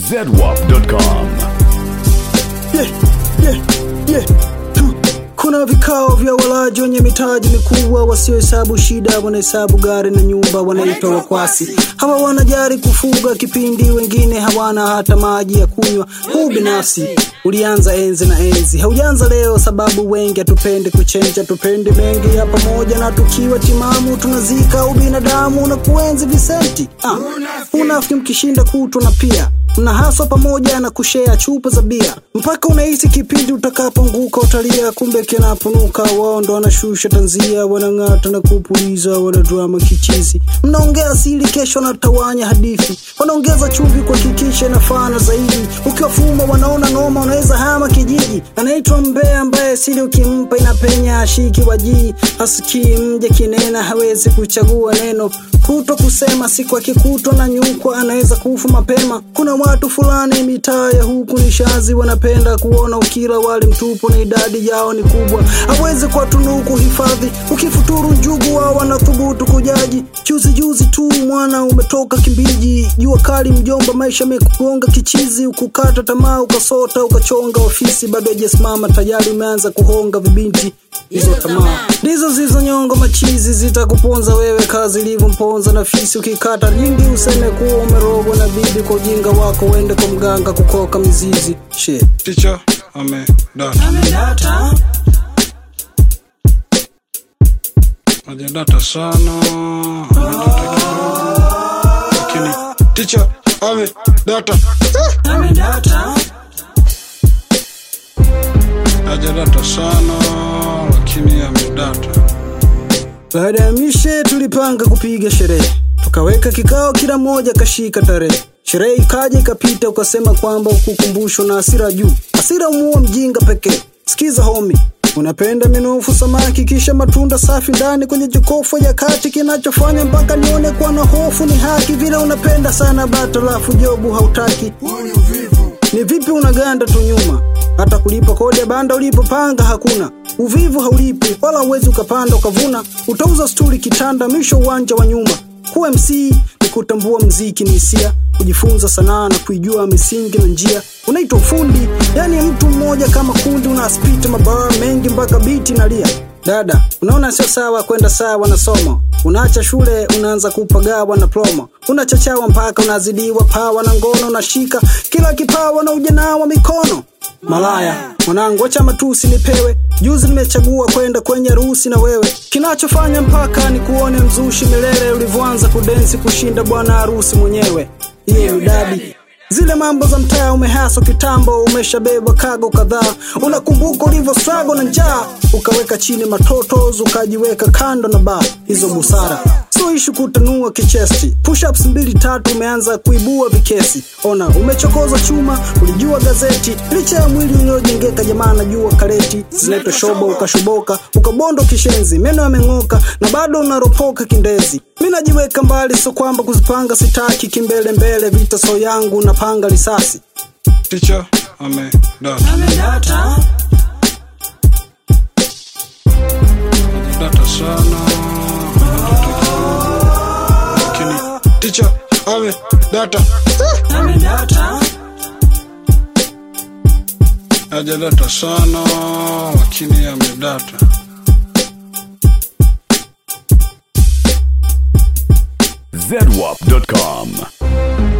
ZWAP.com. Kuna vikao vya walaji wenye mitaji mikubwa, wasiohesabu shida wanahesabu gari na nyumba, wanaitwa wakwasi. Hawa wanajari kufuga kipindi, wengine hawana hata maji ya kunywa. Huu binafsi ulianza enzi na enzi, haujanza leo, sababu wengi hatupendi kuchenja, tupendi mengi ya pamoja, na tukiwa timamu tunazika ubinadamu na kuenzi visenti. Unafiki mkishinda kutu na pia mnahaswa pamoja na kushare chupa za bia, mpaka unahisi kipindi utakaponguka utalia, kumbe kinaponuka wao ndo wanashusha tanzia, wanang'ata na kupuliza, wana drama kichizi. Mnaongea siri, kesho natawanya hadithi, wanaongeza chumvi kwa kikisha na fana zaidi. Ukiwafuma wanaona noma, unaweza hama kijiji. Anaitwa mbea ambaye siri ukimpa inapenya, ashiki wajii, hasikii mje kinena, hawezi kuchagua neno. Kuto kusema siku akikutwa na nyukwa anaweza kufa mapema. Kuna watu fulani mitaa ya huku ni shazi, wanapenda kuona ukila wali mtupu na idadi yao ni kubwa, hawezi kwa tunuku hifadhi. Ukifuturu njugu wao wanathubutu kujaji. Juzi tu mwana umetoka Kimbiji, jua kali mjomba, maisha mekugonga kichizi. Ukukata tamaa, ukasota, ukachonga ofisi, bado hajasimama tayari umeanza kuhonga vibinti. Hizo tamaa ndizo zilizonyonga machizi, zitakuponza wewe kazi ilivyo mponza na fisi. Ukikata ringi useme kuwa umerogwa na bibi, kwa ujinga wako uende kwa mganga kukoka mizizi. Teacher amedata sana, lakini teacher amedata sana, lakini amedata. Baada ya mishe tulipanga kupiga sherehe, tukaweka kikao, kila mmoja kashika tarehe. Sherehe ikaja ikapita, ukasema kwamba ukukumbushwa na hasira juu. Hasira umuua mjinga pekee. Sikiza homie, unapenda minofu samaki kisha matunda safi ndani kwenye jokofu ya kati. Kinachofanya mpaka nione kwa na hofu ni haki, vile unapenda sana bata lafu jobu hautaki. Ni vipi unaganda tu nyuma, hata kulipa kodi ya banda ulipopanga hakuna. Uvivu haulipi, wala uwezi ukapanda ukavuna. Utauza stuli kitanda, misho uwanja wa nyuma. Kuwa MC ni kutambua mziki ni hisia, kujifunza sanaa na kuijua misingi na njia. Unaitwa ufundi, yani mtu mmoja kama kundi, unaspita mabar mengi mpaka biti nalia. Dada, unaona sio sawa kwenda sawa na somo. Unaacha shule unaanza kupagawa na promo. Unachachawa mpaka unazidiwa pawa na ngono, unashika kila kipawa na ujanawa mikono. Malaya, mwanangu acha matusi nipewe. Juzi nimechagua kwenda kwenye harusi na wewe. Kinachofanya mpaka ni kuone mzushi milele, ulivyoanza kudensi kushinda bwana harusi mwenyewe. Udadi zile mambo za mtaa umehaswa kitambo, umeshabeba kago kadhaa. Unakumbuka ulivyo struggle na njaa, ukaweka chini matotos, ukajiweka kando na bar. Hizo busara so ishu kutanua kichesti, push-ups 2-3 umeanza kuibua vikesi. Ona umechokoza chuma, ulijua gazeti, licha ya mwili uliojengeka jamaa najua kareti. Zinaitwa shobo, ukashoboka, ukabondo kishenzi, meno yameng'oka na bado unaropoka kindezi. Mimi najiweka mbali, so kwamba kuzipanga sitaki, kimbele mbele vita so yangu napanga risasi. Teacher amedata sana, lakini teacher amedata sana, lakini amedata. ZWAP.com.